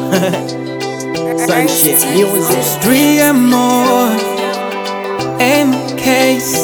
Sunship Music. 3 and more MKC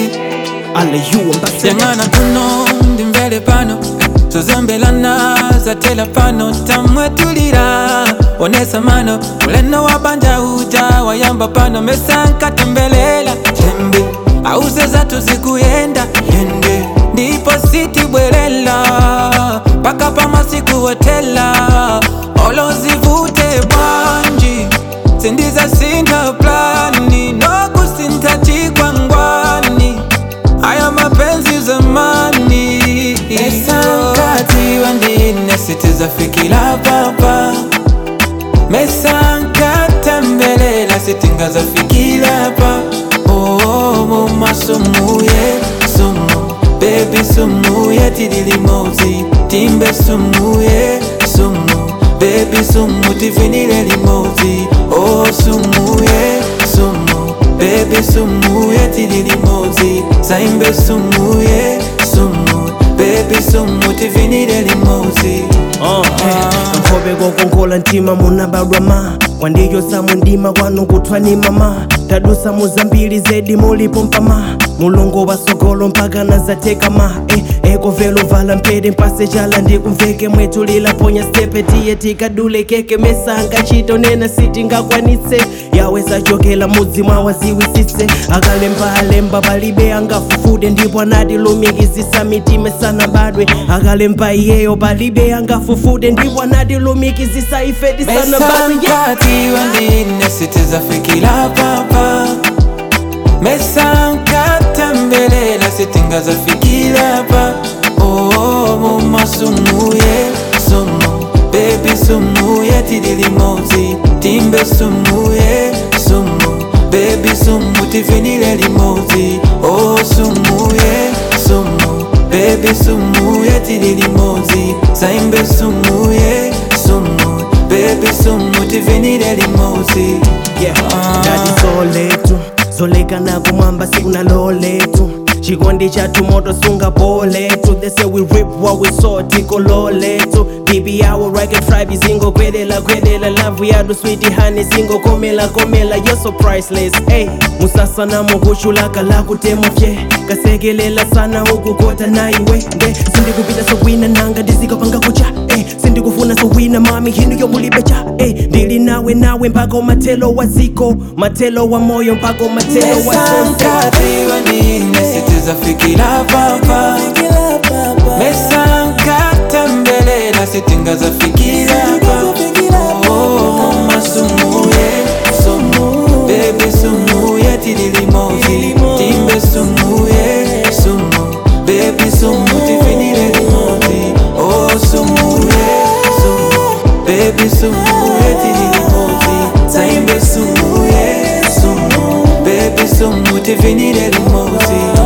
Jangana kuno ndimvele pano Tuzembelana za tela pano Tamwe tulira onesa mano Muleno wabanja uja wayamba pano Mesanka tembelela tembe Auze zatu zikuyenda yende Ndipo siti bwelela Paka pa masiku hotela Olo zivute bwanji Sindiza sinta plani Noku sinta chikwangwani Aya mapenzi zamani Mesankati wandine sitiza fikila papa Mesankata mbelela sitingaza fikila pa Oh muma sumuye sumu Baby sumuye tidili mozi Timbe sumuye sumu Baby sumu tifinile limozi Oh sumuye sumu Baby sumuye tidili mozi Saimbe sumuye sumu Baby sumu tifinile limozi Mkobe gokonkola ntima munabadwa ma Wandiyo samu ndima wanu kutwani mama Tadusa muzambili zedi mulipo mpama Mulongo wa sogolo mpaka nazateka ma Ego velo vala mpede mpase jala ndiku mveke mwetu lila ponya stepe tiye tika dule keke Mesanga chito nena siti nga kwanise Yaweza jokela muzima waziwi sise Akalemba alemba balibe anga fufude Ndipo anadilumikizisa mitime sana badwe Akalemba iyeyo balibe anga fufude Ndipo anadilumikizisa ifedi sana badwe Mesankati wandine sitiza fikila papa Mesankata mbelela sitingaza fikila pa Oh muma sumuye sumu Baby sumuye tidili mozi Timbe sumuye sumu Baby sumu tifinile limozi Oh sumuye sumu Baby sumuye tidili mozi Saimbe sumuye sumu Baby sumu tifinile limozi Dadi soletu Soleka na kumamba signa loletu Chikondi chatu moto sunga poletu They say we rip what we saw tiko loletu Baby our ragged tribe zingo kwedela Love we adu sweetie honey zingo komela You're so priceless hey. Musasa na mukushulaka la kutemofye Kasegelela sana huku kota na iwe Sindi kupita so wina nanga dizika panga kucha Sindi kufuna so wina mami hinu yo mulibecha Dili nawe mpako matelo wa ziko Matelo wa moyo mpako matelo wa Mesankati wandine sitiza fikila papa Mesankata mbelela sitingaza fikila pa Oh muma sumuye sumu Baby sumuye tidili mozi Timbe sumuye sumu Baby sumu tifinile limozi Oh sumuye sumu Baby sumuye tidili mozi Saimbe sumuye sumu Baby sumu tifinile limozi